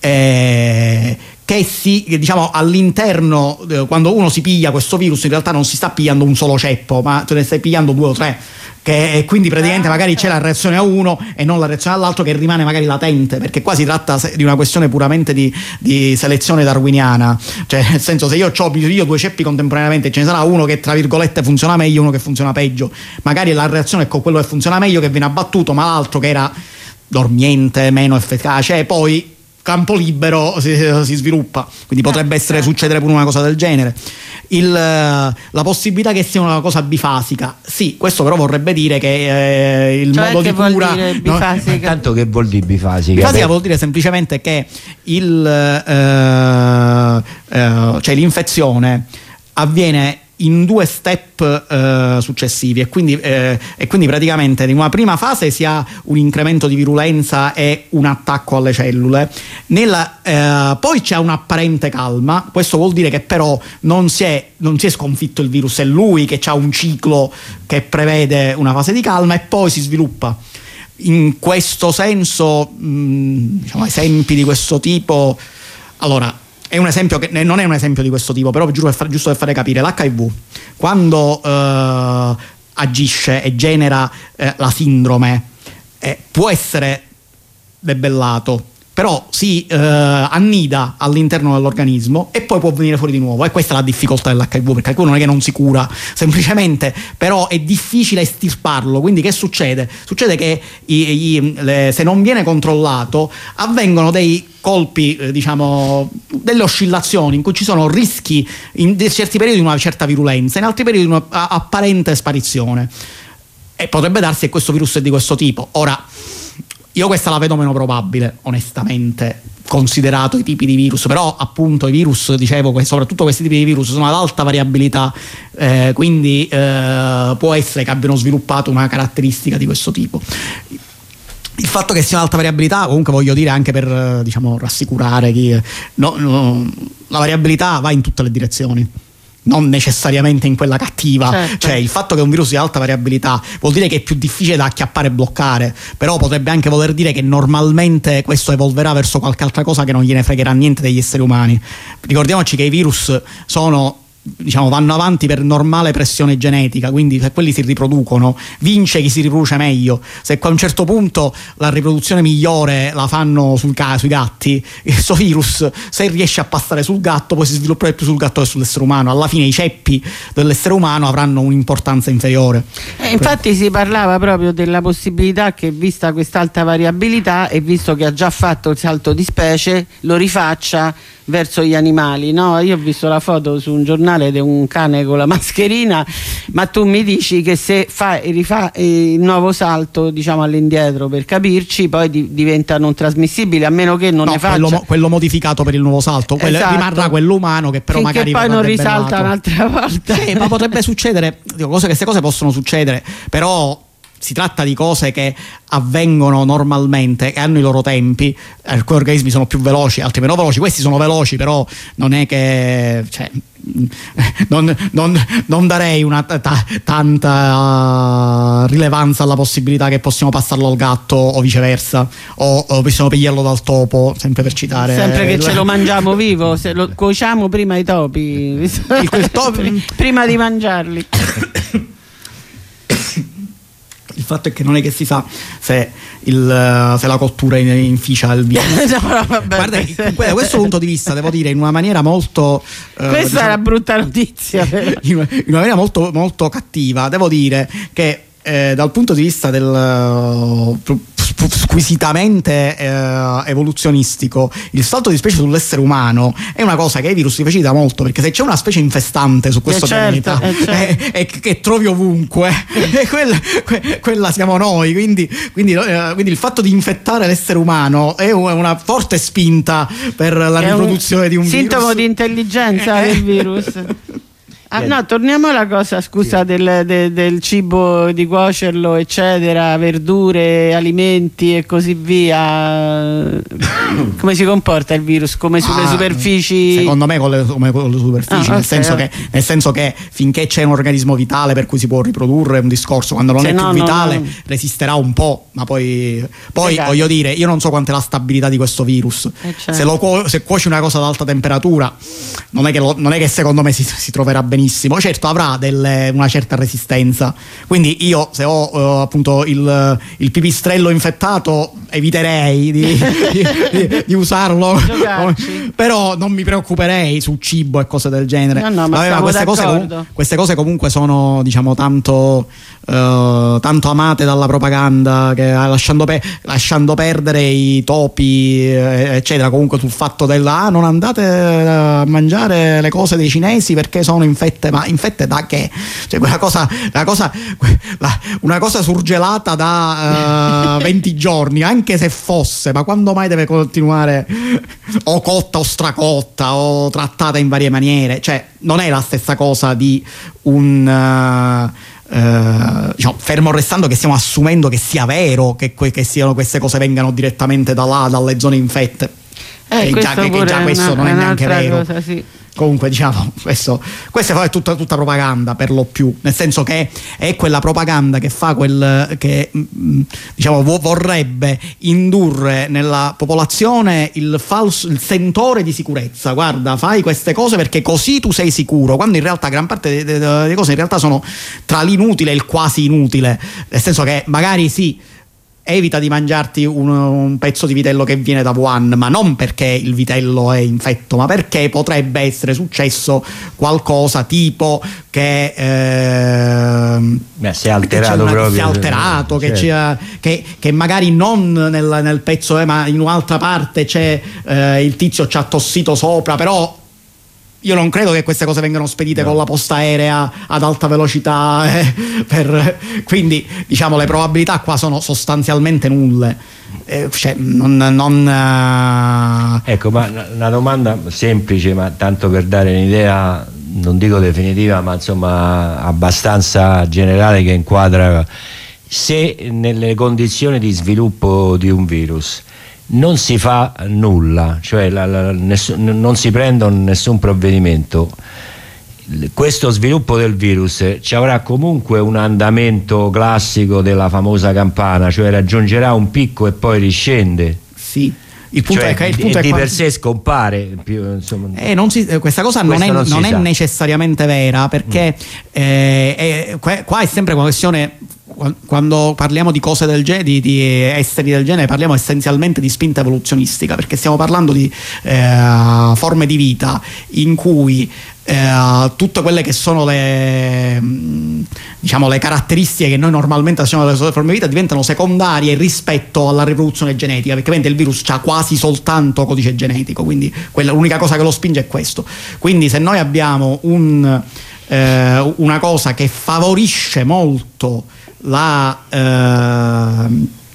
eh, che si, diciamo, all'interno, eh, quando uno si piglia questo virus in realtà non si sta pigliando un solo ceppo, ma te ne stai pigliando due o tre, che, e quindi praticamente magari c'è la reazione a uno e non la reazione all'altro, che rimane magari latente, perché qua si tratta di una questione puramente di, di selezione darwiniana, cioè nel senso, se io ho io due ceppi contemporaneamente, ce ne sarà uno che tra virgolette funziona meglio, uno che funziona peggio, magari la reazione è con quello che funziona meglio che viene abbattuto, ma l'altro che era dormiente, meno efficace, e poi campo libero si, si sviluppa, quindi potrebbe essere succedere pure una cosa del genere. il, la possibilità che sia una cosa bifasica, sì, questo però vorrebbe dire che eh, il cioè, modo che di cura, vuol dire bifasica? No, tanto che vuol dire bifasica? Bifasica vuol dire semplicemente che il, eh, eh, cioè l'infezione avviene in due step eh, successivi e quindi, eh, e quindi praticamente in una prima fase si ha un incremento di virulenza e un attacco alle cellule. Nella, eh, poi c'è un'apparente calma. Questo vuol dire che però non si è, non si è sconfitto il virus, è lui che ha un ciclo che prevede una fase di calma e poi si sviluppa. In questo senso, mh, diciamo, esempi di questo tipo, allora è un esempio che non è un esempio di questo tipo, però giusto per, far, giusto per fare capire, l'H I V quando eh, agisce e genera eh, la sindrome eh, può essere debellato, però si eh, annida all'interno dell'organismo e poi può venire fuori di nuovo, e questa è la difficoltà dell'H I V, perché non è che non si cura semplicemente, però è difficile estirparlo. Quindi che succede? Succede che i, i, le, se non viene controllato avvengono dei colpi, eh, diciamo, delle oscillazioni in cui ci sono rischi in certi periodi di una certa virulenza, in altri periodi di un'apparente sparizione, e potrebbe darsi che questo virus è di questo tipo. Ora, io questa la vedo meno probabile, onestamente, considerato i tipi di virus, però appunto i virus, dicevo, soprattutto questi tipi di virus sono ad alta variabilità, eh, quindi eh, può essere che abbiano sviluppato una caratteristica di questo tipo. Il fatto che sia un'alta variabilità, comunque voglio dire, anche per, diciamo, rassicurare chi no, no, la variabilità va in tutte le direzioni, non necessariamente in quella cattiva. Certo. Cioè il fatto che un virus sia alta variabilità vuol dire che è più difficile da acchiappare e bloccare, però potrebbe anche voler dire che normalmente questo evolverà verso qualche altra cosa che non gliene fregherà niente degli esseri umani. Ricordiamoci che i virus sono, diciamo, vanno avanti per normale pressione genetica, quindi se quelli si riproducono vince chi si riproduce meglio. Se a un certo punto la riproduzione migliore la fanno sul ca- sui gatti, questo virus, se riesce a passare sul gatto, poi si svilupperà più sul gatto che sull'essere umano. Alla fine i ceppi dell'essere umano avranno un'importanza inferiore. Eh, infatti si parlava proprio della possibilità che, vista quest'alta variabilità e visto che ha già fatto il salto di specie, lo rifaccia verso gli animali, no? Io ho visto la foto su un giornale di un cane con la mascherina, ma tu mi dici che se fa e rifà il nuovo salto, diciamo, all'indietro, per capirci, poi di, diventa non trasmissibile, a meno che non no, ne faccia quello, quello modificato per il nuovo salto, quello, esatto, rimarrà quello umano che però finché magari poi non risalta un'altra volta. Sì, ma potrebbe succedere, dico, cose, queste cose possono succedere, però si tratta di cose che avvengono normalmente, che hanno i loro tempi. Alcuni organismi sono più veloci, altri meno veloci. Questi sono veloci, però non è che, cioè, non, non, non darei una t- t- tanta rilevanza alla possibilità che possiamo passarlo al gatto o viceversa, o, o possiamo pigliarlo dal topo, sempre per citare, sempre che il... ce lo mangiamo vivo, se lo cuociamo prima i topi, il, il topi... prima di mangiarli. Il fatto è che non è che si sa se, il, se la cottura inficia il virus. No, no, vabbè. Guarda, da questo punto di vista devo dire in una maniera molto eh, questa diciamo, è una brutta notizia in una, in una maniera molto, molto cattiva, devo dire che eh, dal punto di vista del uh, squisitamente eh, evoluzionistico, il salto di specie sull'essere umano è una cosa che ai virus si facilita molto, perché se c'è una specie infestante su questo eh certo, pianeta eh certo. e eh, eh, che trovi ovunque e quella, que, quella siamo noi, quindi, quindi, eh, quindi il fatto di infettare l'essere umano è una forte spinta per la è riproduzione un di un sintomo virus. di intelligenza eh. del virus. Ah, no, torniamo alla cosa, scusa, sì. del, del, del cibo, di cuocerlo, eccetera, verdure, alimenti e così via. Come si comporta il virus? Come sulle ah, superfici? Secondo me con le, come con le superfici, ah, nel, okay, senso okay. Che, nel senso che finché c'è un organismo vitale per cui si può riprodurre, è un discorso. Quando non Se è no, più vitale no, no. resisterà un po', ma poi, poi voglio dire, io non so quanta è la stabilità di questo virus. Eh, certo. Se, lo, se cuoci una cosa ad alta temperatura, non è che, lo, non è che secondo me si, si troverà benissimo benissimo. Certo, avrà delle, una certa resistenza, quindi io se ho uh, appunto il, il pipistrello infettato eviterei di, di, di, di usarlo, però non mi preoccuperei su cibo e cose del genere. No, no, ma Vabbè, ma queste, cose, com- queste cose comunque sono, diciamo, tanto, uh, tanto amate dalla propaganda, che lasciando, pe- lasciando perdere i topi eccetera, comunque sul fatto del ah, non andate a mangiare le cose dei cinesi perché sono infette. Ma infette da che? Cioè quella cosa, la cosa la, una cosa surgelata da uh, venti giorni, anche se fosse, ma quando mai deve continuare o cotta o stracotta o trattata in varie maniere? Cioè non è la stessa cosa di un uh, Uh, diciamo, fermo restando che stiamo assumendo che sia vero che, que- che siano queste cose vengano direttamente da là, dalle zone infette, eh, che, già, che, che già questo una, non è neanche vero. Cosa, sì. Comunque diciamo questo, questa è tutta, tutta propaganda per lo più, nel senso che è quella propaganda che fa quel che diciamo vorrebbe indurre nella popolazione il falso, il sentore di sicurezza. Guarda, fai queste cose perché così tu sei sicuro, quando in realtà gran parte delle cose in realtà sono tra l'inutile e il quasi inutile, nel senso che magari sì, evita di mangiarti un, un pezzo di vitello che viene da Wuhan, ma non perché il vitello è infetto, ma perché potrebbe essere successo qualcosa tipo che eh, Beh, si è alterato, una, proprio si è alterato certo. che, che, che magari non nel, nel pezzo eh, ma in un'altra parte c'è eh, il tizio ci ha tossito sopra, però io non credo che queste cose vengano spedite no. con la posta aerea ad alta velocità, eh, per, quindi diciamo le probabilità qua sono sostanzialmente nulle. Eh, cioè, non, non, uh... Ecco, ma una domanda semplice, ma tanto per dare un'idea, non dico definitiva, ma insomma abbastanza generale, che inquadra: se nelle condizioni di sviluppo di un virus non si fa nulla, cioè la, la, nessun, non si prende nessun provvedimento, questo sviluppo del virus ci avrà comunque un andamento classico della famosa campana, cioè raggiungerà un picco e poi riscende. Sì. Il punto cioè, è che il punto e è di quando... per sé scompare più, insomma, eh, non si, questa cosa non è, non non è sa. necessariamente vera, perché mm. eh, è, qua è sempre una questione. Quando parliamo di cose del genere, di, di esteri del genere, parliamo essenzialmente di spinta evoluzionistica, perché stiamo parlando di eh, forme di vita in cui eh, tutte quelle che sono le diciamo le caratteristiche che noi normalmente associamo alle forme di vita diventano secondarie rispetto alla riproduzione genetica, perché il virus ha quasi soltanto codice genetico, quindi quella, l'unica cosa che lo spinge è questo. Quindi se noi abbiamo un, eh, una cosa che favorisce molto La, eh,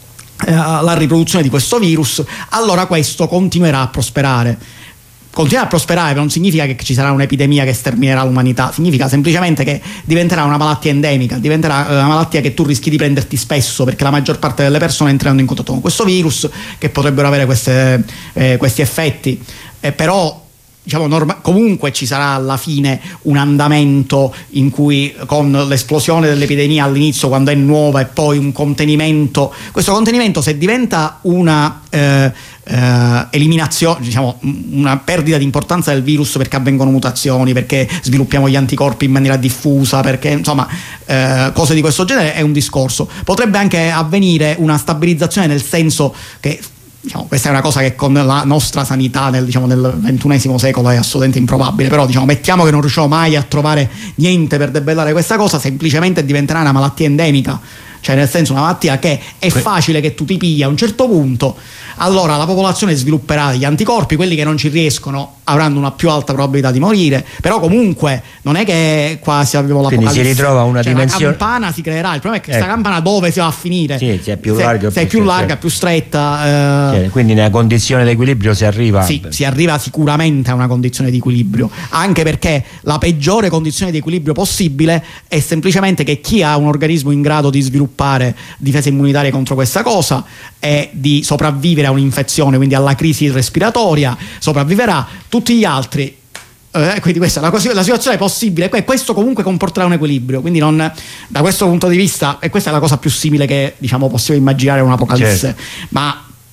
la riproduzione di questo virus, allora questo continuerà a prosperare. Continuerà a prosperare non significa che ci sarà un'epidemia che sterminerà l'umanità, significa semplicemente che diventerà una malattia endemica, diventerà una malattia che tu rischi di prenderti spesso, perché la maggior parte delle persone entreranno in contatto con questo virus, che potrebbero avere queste, eh, questi effetti, eh, però diciamo, norma- comunque ci sarà alla fine un andamento in cui, con l'esplosione dell'epidemia all'inizio quando è nuova, e poi un contenimento. Questo contenimento, se diventa una eh, eh, eliminazione, diciamo una perdita di importanza del virus, perché avvengono mutazioni, perché sviluppiamo gli anticorpi in maniera diffusa, perché insomma eh, cose di questo genere, è un discorso. Potrebbe anche avvenire una stabilizzazione, nel senso che diciamo, questa è una cosa che con la nostra sanità nel, diciamo, nel ventunesimo secolo è assolutamente improbabile, però diciamo, mettiamo che non riusciamo mai a trovare niente per debellare questa cosa, semplicemente diventerà una malattia endemica, cioè nel senso una malattia che è facile che tu ti pigli a un certo punto, allora la popolazione svilupperà gli anticorpi, quelli che non ci riescono avranno una più alta probabilità di morire, però comunque non è che qua si abbiamo l'apocalisse, quindi si ritrova una cioè, dimensione, la campana si creerà, il problema è che ecco. questa campana dove si va a finire? Sì, se è più se, larga, se è più, larga più stretta, eh, sì, quindi nella condizione di equilibrio si arriva sì, si arriva sicuramente a una condizione di equilibrio, anche perché la peggiore condizione di equilibrio possibile è semplicemente che chi ha un organismo in grado di sviluppare difese immunitarie contro questa cosa e di sopravvivere a un'infezione, quindi alla crisi respiratoria, sopravviverà. Tutti gli altri, eh, quindi questa è la, la situazione possibile, e questo comunque comporterà un equilibrio, quindi non, da questo punto di vista, e questa è la cosa più simile che diciamo possiamo immaginare un'apocalisse, certo. Ma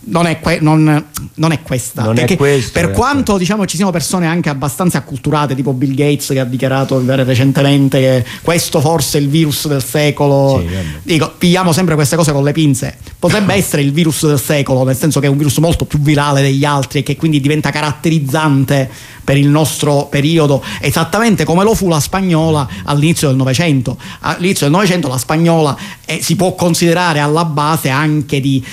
non è, que- non, non è questa. Non è che questo, per è quanto diciamo ci siano persone anche abbastanza acculturate, tipo Bill Gates, che ha dichiarato recentemente che questo forse è il virus del secolo, Sì, dico, pigliamo sempre queste cose con le pinze. Potrebbe essere il virus del secolo, nel senso che è un virus molto più virale degli altri e che quindi diventa caratterizzante per il nostro periodo, esattamente come lo fu la spagnola all'inizio del Novecento. All'inizio del Novecento la spagnola eh, si può considerare alla base anche di,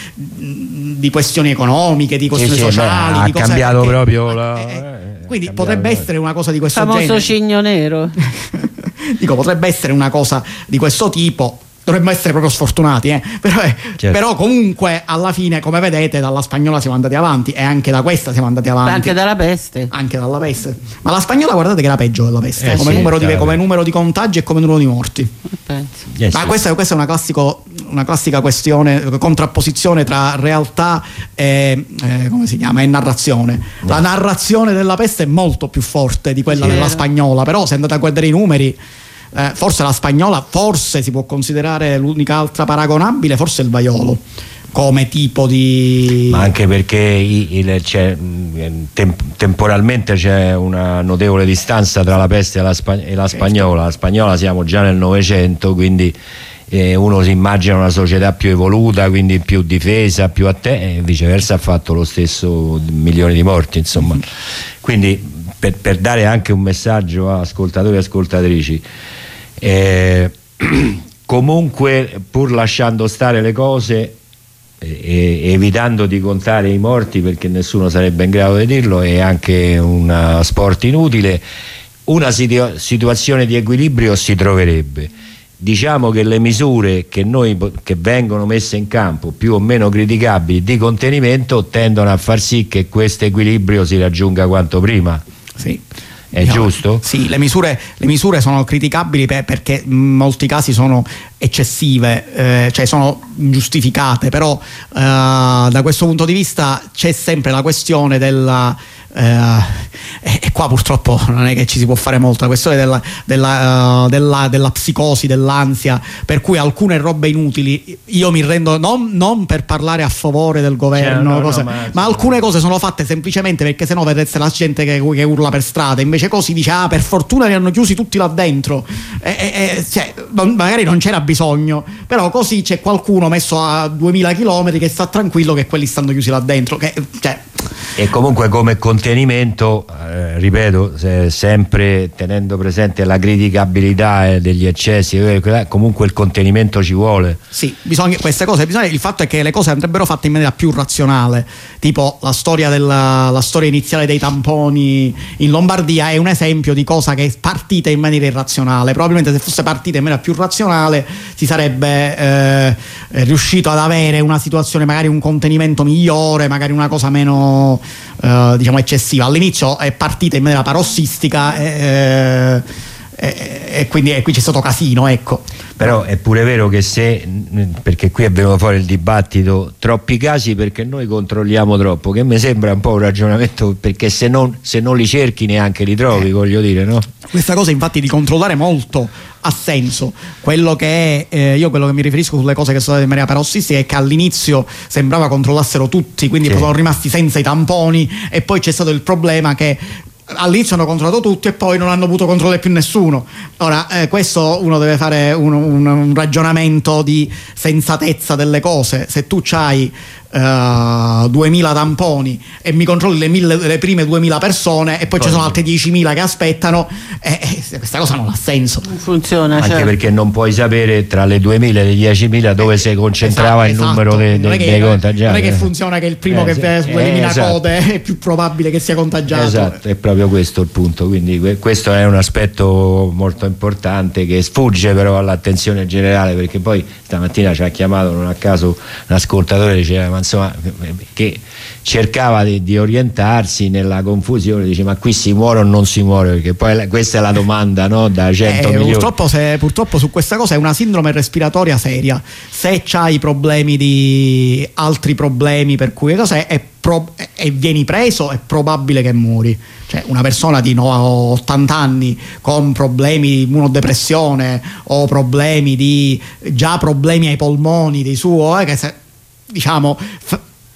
di questioni economiche, di questioni Sì, sì, sociali, beh, ha di cose cambiato che- proprio eh, la- eh, eh, quindi cambiato potrebbe proprio. essere una cosa di Il questo famoso genere. cigno nero. Dico, potrebbe essere una cosa di questo tipo. Dovremmo essere proprio sfortunati, eh? però, eh, Certo. però comunque alla fine, come vedete, dalla spagnola siamo andati avanti e anche da questa siamo andati avanti. Anche dalla peste. Anche dalla peste. Ma la spagnola, guardate che era peggio della peste, Eh come, sì, numero di, chiaro. come numero di contagi e come numero di morti. Penso. Eh, Ma sì. questa, questa è una, classico, una classica questione, contrapposizione tra realtà e, eh, come si chiama, e narrazione. La narrazione della peste è molto più forte di quella Sì, della vero. spagnola, però se andate a guardare i numeri, eh, forse la spagnola, forse si può considerare l'unica altra paragonabile, forse il vaiolo, come tipo di... Ma anche perché i- il- c'è, mh, tem- temporalmente c'è una notevole distanza tra la peste e la, spa- e la spagnola. La spagnola siamo già nel Novecento, quindi eh, uno si immagina una società più evoluta, quindi più difesa, più a te, e viceversa ha fatto lo stesso, milioni di morti, insomma. Quindi per, per dare anche un messaggio a ascoltatori e ascoltatrici, eh, comunque, pur lasciando stare le cose e, e evitando di contare i morti, perché nessuno sarebbe in grado di dirlo, è anche un sport inutile, una situa- situazione di equilibrio si troverebbe. Diciamo che le misure che, noi, che vengono messe in campo, più o meno criticabili, di contenimento, tendono a far sì che questo equilibrio si raggiunga quanto prima. Sì. È giusto? Sì, le misure, le misure sono criticabili per- perché in molti casi sono eccessive, eh, cioè sono ingiustificate, però eh, da questo punto di vista c'è sempre la questione della... eh, e, e qua purtroppo non è che ci si può fare molto, la questione della, della, eh, della, della psicosi, dell'ansia, per cui alcune robe inutili io mi rendo, non, non per parlare a favore del governo, Cioè, no, no, cose, ma- ma alcune cose sono fatte semplicemente perché sennò vedreste la gente che, che urla per strada, invece così dice ah per fortuna li hanno chiusi tutti là dentro, e, e, e, cioè, non- magari non c'era bisogno, però così c'è qualcuno messo a duemila chilometri che sta tranquillo che quelli stanno chiusi là dentro, che, cioè, E comunque come contenimento, eh, ripeto, se- sempre tenendo presente la criticabilità eh, degli eccessi, eh, quella- comunque il contenimento ci vuole. sì, bisogna, queste cose bisogna, il fatto è che le cose andrebbero fatte in maniera più razionale, tipo la storia, della, la storia iniziale dei tamponi in Lombardia è un esempio di cosa che è partita in maniera irrazionale. Probabilmente se fosse partita in maniera più razionale si sarebbe eh, riuscito ad avere una situazione, magari un contenimento migliore, magari una cosa meno eh, diciamo eccessiva. All'inizio è partita in maniera parossistica e, e, e quindi e qui c'è stato casino, ecco. Però è pure vero che se, perché qui è venuto fuori il dibattito, troppi casi perché noi controlliamo troppo, che mi sembra un po' un ragionamento, perché se non, se non li cerchi neanche li trovi, voglio dire, no? Questa cosa infatti di controllare molto ha senso. Quello che è, eh, io quello che mi riferisco sulle cose che sono state in maniera parossistica è che all'inizio sembrava controllassero tutti, quindi Sì. sono rimasti senza i tamponi, e poi c'è stato il problema che all'inizio hanno controllato tutti e poi non hanno avuto controllo più nessuno. Ora eh, questo uno deve fare un, un, un ragionamento di sensatezza delle cose. Se tu c'hai Uh, duemila tamponi e mi controlli le, mille, le prime duemila persone e poi ci sono altre diecimila che aspettano, eh, eh, questa cosa non ha senso. Non funziona, Anche certo. perché non puoi sapere tra le duemila e le diecimila dove si concentrava Esatto, il numero esatto. dei, Non è dei, che- dei contagiati. non è che funziona che il primo Eh, che sì. ve- Eh, elimina esatto. code è più probabile che sia contagiato. Esatto, è proprio questo il punto, quindi que- questo è un aspetto molto importante che sfugge però all'attenzione generale, perché poi stamattina ci ha chiamato non a caso un ascoltatore, diceva ma insomma, che cercava di, di orientarsi nella confusione, dice ma qui si muore o non si muore, perché poi la- questa è la domanda, no? Da cento Eh, milioni. purtroppo, se, purtroppo su questa cosa è una sindrome respiratoria seria. Se c'hai problemi di altri problemi per cui cos'è, è pro- e vieni preso, è probabile che muori. Cioè una persona di no- ottanta anni con problemi di immunodepressione o problemi di già problemi ai polmoni dei suoi, eh, che se, diciamo f-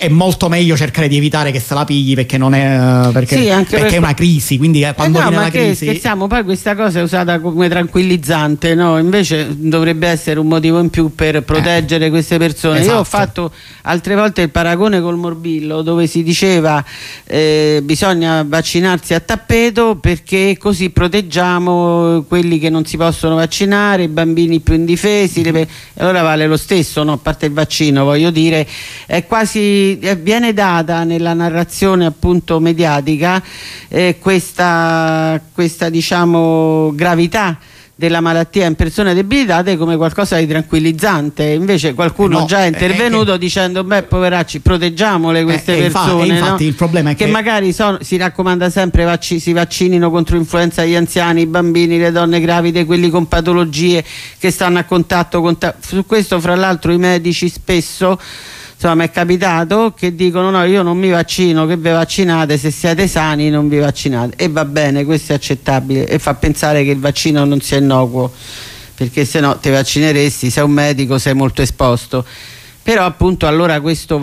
è molto meglio cercare di evitare che se la pigli, perché non è perché, sì, anche perché per... è una crisi, quindi quando eh no, viene ma la che crisi scherziamo, poi questa cosa è usata come tranquillizzante, no? Invece dovrebbe essere un motivo in più per proteggere eh, queste persone. Esatto. Io ho fatto altre volte il paragone col morbillo, dove si diceva eh, bisogna vaccinarsi a tappeto perché così proteggiamo quelli che non si possono vaccinare, i bambini più indifesi, le... allora vale lo stesso, no? A parte il vaccino, voglio dire, è quasi, viene data nella narrazione appunto mediatica eh, questa, questa diciamo gravità della malattia in persone debilitate come qualcosa di tranquillizzante. Invece qualcuno no, già è intervenuto è che... dicendo beh poveracci, proteggiamole queste eh, persone, infa- infatti, no? Il problema è che, che magari sono, si raccomanda sempre vacci, si vaccinino contro l'influenza gli anziani, i bambini, le donne gravide, quelli con patologie che stanno a contatto con ta- su questo fra l'altro i medici spesso, insomma, mi è capitato che dicono no, io non mi vaccino, che vi vaccinate, se siete sani non vi vaccinate, e va bene, questo è accettabile e fa pensare che il vaccino non sia innocuo, perché se no ti vaccineresti, sei un medico, sei molto esposto. Però appunto allora questo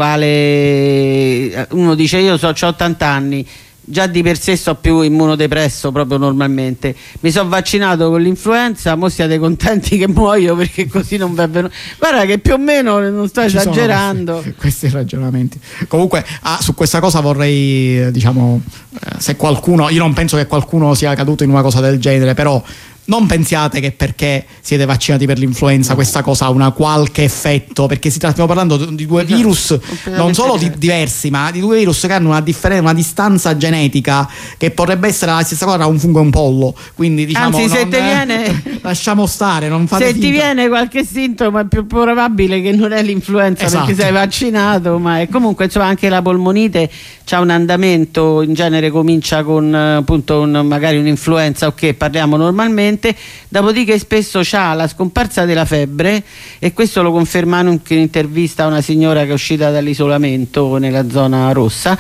vale, uno dice io so, ho ottanta anni, già di per sé so più immunodepresso proprio normalmente, mi sono vaccinato con l'influenza, mo siate contenti che muoio perché così non va bene. Guarda che più o meno non sto Ci esagerando questi, questi ragionamenti. Comunque ah, su questa cosa vorrei, diciamo, eh, se qualcuno, io non penso che qualcuno sia caduto in una cosa del genere, però non pensiate che perché siete vaccinati per l'influenza questa cosa ha una qualche effetto, perché si tratta, stiamo parlando di due virus non solo di, diversi, ma di due virus che hanno una, differen- una distanza genetica che potrebbe essere la stessa cosa tra un fungo e un pollo, quindi diciamo anzi se non, ti viene lasciamo stare, non fate se finta. Ti viene qualche sintomo è più probabile che non è l'influenza, esatto, perché sei vaccinato, ma è comunque insomma anche la polmonite c'ha un andamento, in genere comincia con appunto un, magari un'influenza, ok, parliamo normalmente, dopodiché spesso c'ha la scomparsa della febbre, e questo lo conferma anche in un'intervista a una signora che è uscita dall'isolamento nella zona rossa,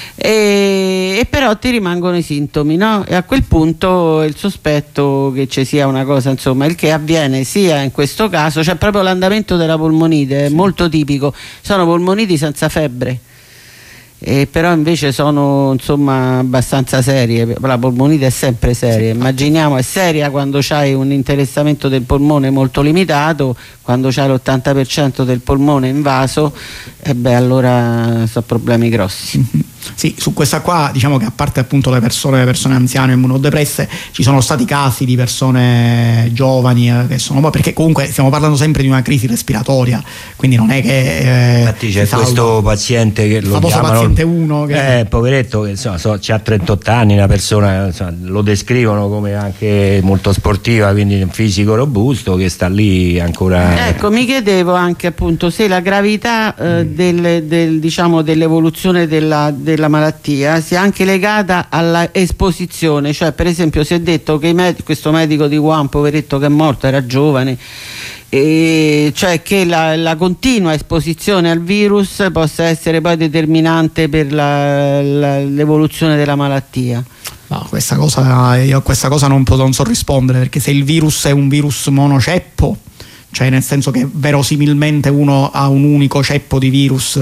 e, e però ti rimangono i sintomi, no? E a quel punto il sospetto che ci sia una cosa, insomma, il che avviene sia in questo caso, cioè proprio l'andamento della polmonite è molto tipico, sono polmoniti senza febbre. Eh, però invece sono insomma abbastanza serie, la polmonite è sempre seria, immaginiamo è seria quando c'hai un interessamento del polmone molto limitato, quando c'hai l'ottanta per cento del polmone invaso, e eh beh allora sono problemi grossi. Mm-hmm. Sì, su questa qua diciamo che a parte appunto le persone, le persone anziane immunodepresse, ci sono stati casi di persone giovani eh, che sono, perché comunque stiamo parlando sempre di una crisi respiratoria, quindi non è che eh, infatti c'è questo paziente che lo chiamano paziente uno che... eh, poveretto che insomma so, c'ha trentotto anni, una persona insomma, lo descrivono come anche molto sportiva, quindi un fisico robusto che sta lì ancora. Ecco, mi chiedevo anche appunto se la gravità eh, mm. del, del, diciamo, dell'evoluzione della, della malattia sia anche legata alla esposizione, cioè per esempio si è detto che i med- questo medico di Wuhan, poveretto che è morto, era giovane, e cioè che la, la continua esposizione al virus possa essere poi determinante per la, la, l'evoluzione della malattia. No, questa cosa io questa cosa non, non so rispondere, perché se il virus è un virus monoceppo, cioè nel senso che verosimilmente uno ha un unico ceppo di virus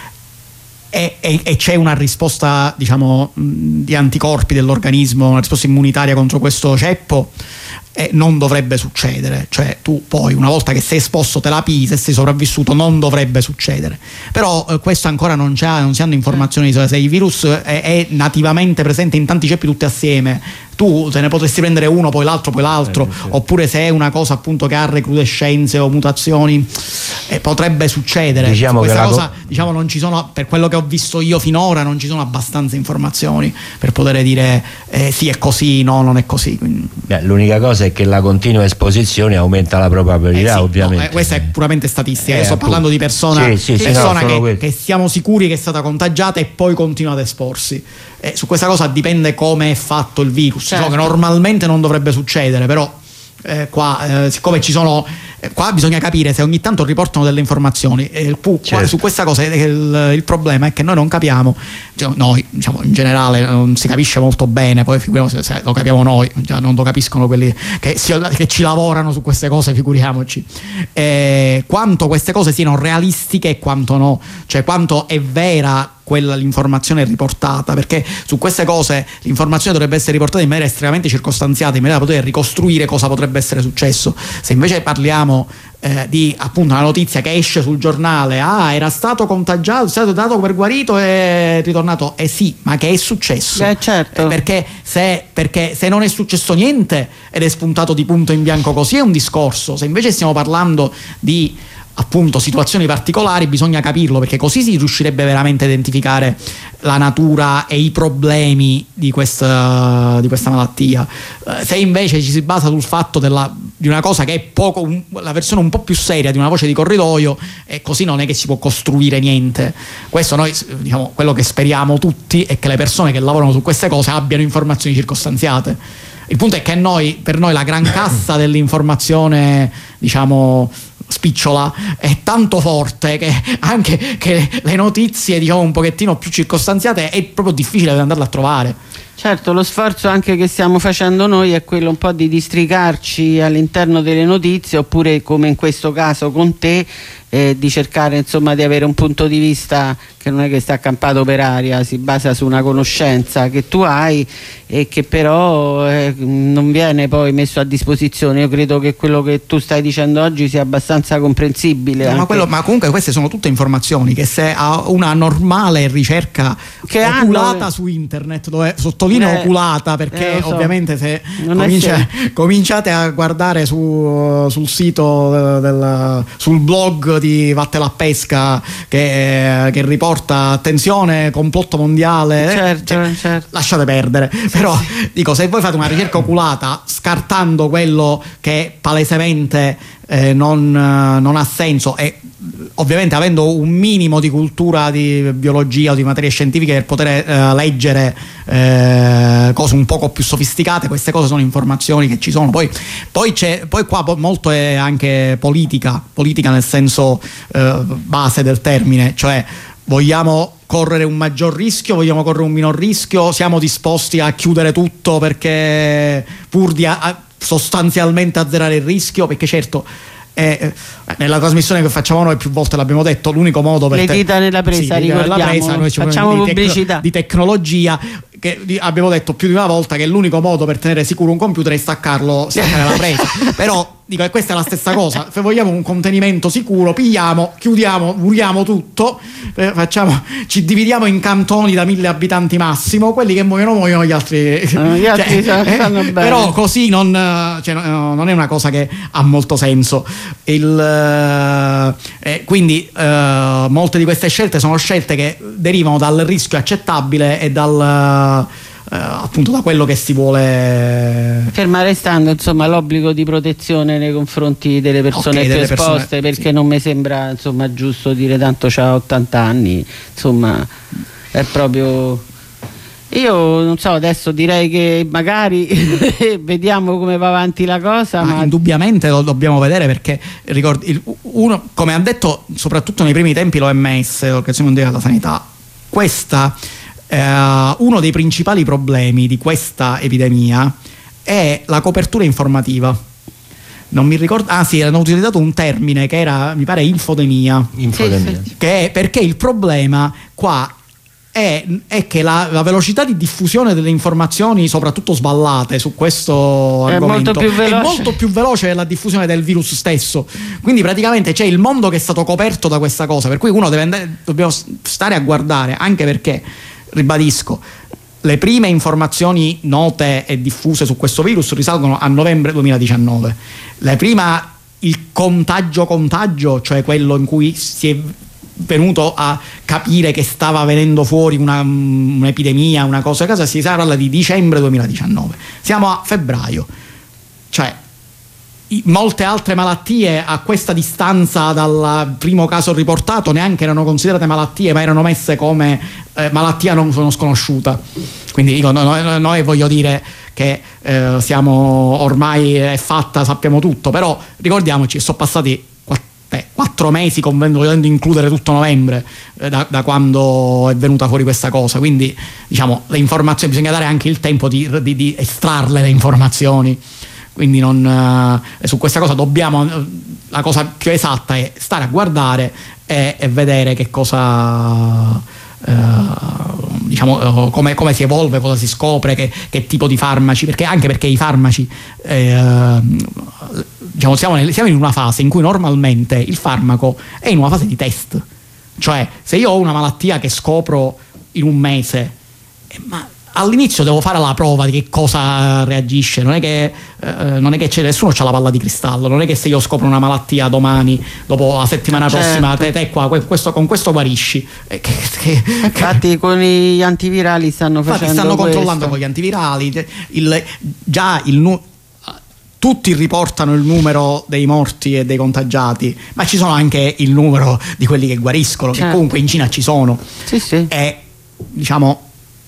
e, e, e c'è una risposta diciamo di anticorpi dell'organismo, una risposta immunitaria contro questo ceppo, eh, non dovrebbe succedere, cioè tu poi una volta che sei esposto te la pigli, se sei sopravvissuto non dovrebbe succedere, però eh, questo ancora non, c'ha, non si hanno informazioni se, se il virus è, è nativamente presente in tanti ceppi tutti assieme, tu te ne potresti prendere uno, poi l'altro, poi l'altro, eh, sì. Oppure se è una cosa appunto che ha recrudescenze o mutazioni, eh, potrebbe succedere. Diciamo questa che cosa, diciamo, non ci sono, per quello che ho visto io finora, non ci sono abbastanza informazioni per poter dire eh, sì è così, no non è così. Quindi... Beh, l'unica cosa è che la continua esposizione aumenta la probabilità, eh sì, ovviamente. No, eh, questa è puramente statistica. Eh, Io sto appunto. parlando di persona, sì, sì, sì, persona no, che, che siamo sicuri che è stata contagiata e poi continua ad esporsi. Eh, su questa cosa dipende come è fatto il virus, certo. So che normalmente non dovrebbe succedere, però eh, qua eh, siccome ci sono eh, qua bisogna capire se ogni tanto riportano delle informazioni. Eh, il, pu- certo. Su questa cosa eh, il, il problema è che noi non capiamo, cioè, noi diciamo in generale non si capisce molto bene, poi figuriamoci se lo capiamo noi, già non lo capiscono quelli che, si, che ci lavorano su queste cose, figuriamoci. Eh, quanto queste cose siano realistiche e quanto no, cioè quanto è vera quella l'informazione riportata, perché su queste cose l'informazione dovrebbe essere riportata in maniera estremamente circostanziata, in maniera da poter ricostruire cosa potrebbe essere successo. Se invece parliamo eh, di appunto una notizia che esce sul giornale, ah era stato contagiato, è stato dato per guarito e è ritornato, eh sì, ma che è successo? Eh, certo. Eh, perché, se, perché se non è successo niente ed è spuntato di punto in bianco così è un discorso, se invece stiamo parlando di appunto situazioni particolari bisogna capirlo, perché così si riuscirebbe veramente a identificare la natura e i problemi di questa, di questa malattia. Eh, se invece ci si basa sul fatto della, di una cosa che è poco un, la versione un po' più seria di una voce di corridoio, e così non è che si può costruire niente. Questo noi diciamo, quello che speriamo tutti è che le persone che lavorano su queste cose abbiano informazioni circostanziate. Il punto è che noi, per noi la gran cassa dell'informazione diciamo spicciola è tanto forte che anche che le notizie diciamo un pochettino più circostanziate è proprio difficile andarle a trovare. Certo, lo sforzo anche che stiamo facendo noi è quello un po' di districarci all'interno delle notizie, oppure come in questo caso con te, eh, di cercare insomma di avere un punto di vista che non è che sta accampato per aria, si basa su una conoscenza che tu hai e che però eh, non viene poi messo a disposizione. Io credo che quello che tu stai dicendo oggi sia abbastanza comprensibile. No, ma, quello, ma comunque queste sono tutte informazioni che se a una normale ricerca che oculata hanno... su internet, dove sottolineo eh, oculata perché eh, so. ovviamente se comincia, cominciate a guardare su, sul sito del, sul blog di Vattene a Pesca che, che riporta attenzione complotto mondiale, certo, cioè, certo. lasciate perdere. Però dico, se voi fate una ricerca oculata scartando quello che palesemente eh, non, non ha senso, e ovviamente avendo un minimo di cultura di biologia o di materie scientifiche per poter eh, leggere eh, cose un poco più sofisticate, queste cose sono informazioni che ci sono. Poi, poi, c'è, poi qua molto è anche politica, politica nel senso eh, base del termine, cioè vogliamo correre un maggior rischio, vogliamo correre un minor rischio, siamo disposti a chiudere tutto perché pur di a, a sostanzialmente azzerare il rischio, perché certo eh, nella trasmissione che facciamo noi più volte l'abbiamo detto, l'unico modo per le dita nella presa, sì, ricordiamo, nella presa, noi facciamo di pubblicità tec- di tecnologia, che abbiamo detto più di una volta che l'unico modo per tenere sicuro un computer è staccarlo, staccare la presa. Però dico che questa è la stessa cosa, se vogliamo un contenimento sicuro pigliamo, chiudiamo, muriamo tutto, eh, facciamo, ci dividiamo in cantoni da mille abitanti massimo, quelli che muoiono muoiono, gli altri, eh, gli altri cioè, stanno bene. Però così non, cioè, non è una cosa che ha molto senso. Il, eh, quindi eh, molte di queste scelte sono scelte che derivano dal rischio accettabile e dal Uh, appunto da quello che si vuole, ferma restando insomma l'obbligo di protezione nei confronti delle persone okay, più delle esposte, persone, perché sì. non mi sembra insomma giusto dire tanto c'ha ottanta anni, insomma è proprio, io non so, adesso direi che magari vediamo come va avanti la cosa, ma, ma indubbiamente lo dobbiamo vedere, perché ricordi, il, uno, come ha detto soprattutto nei primi tempi l'O M S, l'Organizzazione Mondiale della Sanità, questa Uh, uno dei principali problemi di questa epidemia è la copertura informativa. Non mi ricordo, ah sì, hanno utilizzato un termine che era, mi pare, infodemia, infodemia. Sì, sì. Che è, perché il problema qua è, è che la, la velocità di diffusione delle informazioni, soprattutto sballate su questo è argomento, molto più veloce. è molto più veloce della diffusione del virus stesso. Quindi praticamente c'è il mondo che è stato coperto da questa cosa, per cui uno deve andare, dobbiamo stare a guardare, anche perché ribadisco, le prime informazioni note e diffuse su questo virus risalgono a novembre duemiladiciannove. La prima, il contagio contagio, cioè quello in cui si è venuto a capire che stava venendo fuori una, un'epidemia, una cosa a casa, si parla di dicembre duemiladiciannove. Siamo a febbraio, cioè molte altre malattie a questa distanza dal primo caso riportato neanche erano considerate malattie, ma erano messe come eh, malattia non sono sconosciuta. Quindi dico, noi, noi voglio dire che eh, siamo ormai è fatta, sappiamo tutto, però ricordiamoci, sono passati Beh, quattro mesi, volendo includere tutto novembre, eh, da, da quando è venuta fuori questa cosa. Quindi diciamo, le informazioni bisogna dare anche il tempo di, di, di estrarle le informazioni. Quindi non, eh, su questa cosa dobbiamo, la cosa più esatta è stare a guardare e, e vedere che cosa, eh, diciamo, come, come si evolve, cosa si scopre, che, che tipo di farmaci, perché anche perché i farmaci eh, diciamo, siamo, nel, siamo in una fase in cui normalmente il farmaco è in una fase di test. Cioè, se io ho una malattia che scopro in un mese, eh, ma all'inizio devo fare la prova di che cosa reagisce. Non è che, eh, non è che c'è, nessuno c'ha la palla di cristallo. Non è che se io scopro una malattia domani, dopo la settimana certo. prossima, te, te qua, questo, con questo guarisci. Eh, che, che, infatti con gli antivirali stanno facendo infatti stanno questo. controllando con gli antivirali. Il, già il nu- tutti riportano il numero dei morti e dei contagiati, ma ci sono anche il numero di quelli che guariscono, certo. Che comunque in Cina ci sono. Sì, sì. E diciamo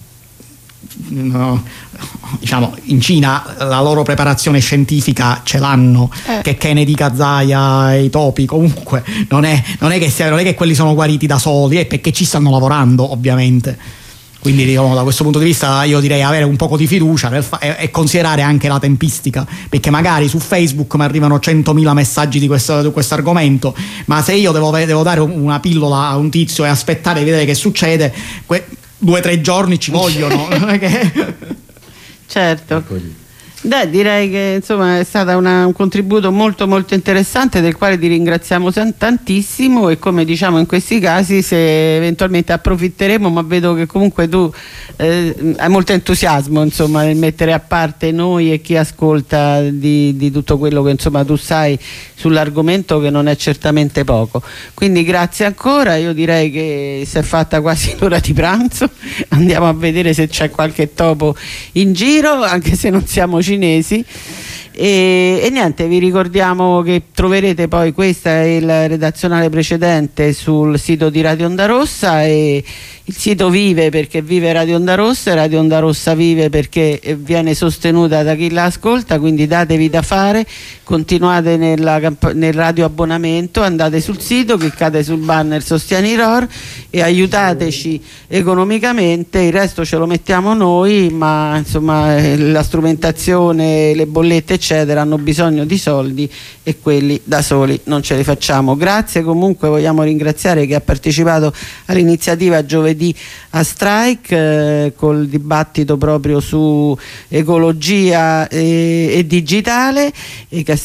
No, diciamo in Cina la loro preparazione scientifica ce l'hanno, eh. che Kennedy, Kazuya e i topi comunque non è, non è che sia, non è che quelli sono guariti da soli, è perché ci stanno lavorando ovviamente. Quindi diciamo, da questo punto di vista io direi avere un poco di fiducia nel fa- e, e considerare anche la tempistica, perché magari su Facebook mi arrivano centomila messaggi di questo, di questo argomento, ma se io devo, devo dare una pillola a un tizio e aspettare di vedere che succede, que- due o tre giorni ci vogliono. Certo. Beh, direi che insomma è stato una, un contributo molto molto interessante, del quale ti ringraziamo tantissimo, e come diciamo in questi casi, se eventualmente approfitteremo, ma vedo che comunque tu eh, hai molto entusiasmo insomma nel mettere a parte noi e chi ascolta di, di tutto quello che insomma tu sai sull'argomento, che non è certamente poco. Quindi grazie ancora. Io direi che si è fatta quasi l'ora di pranzo, andiamo a vedere se c'è qualche topo in giro, anche se non siamo cinesi. E, e niente, vi ricordiamo che troverete poi, questa è il redazionale precedente, sul sito di Radio Onda Rossa, e il sito vive perché vive Radio Onda Rossa, e Radio Onda Rossa vive perché viene sostenuta da chi la ascolta. Quindi datevi da fare, continuate nella, nel radio abbonamento, andate sul sito, cliccate sul banner Sostieni R O R e aiutateci economicamente. Il resto ce lo mettiamo noi, ma insomma la strumentazione, le bollette eccetera hanno bisogno di soldi, e quelli da soli non ce li facciamo. Grazie comunque, vogliamo ringraziare chi ha partecipato all'iniziativa giovedì a Strike, eh, col dibattito proprio su ecologia e, e digitale, e che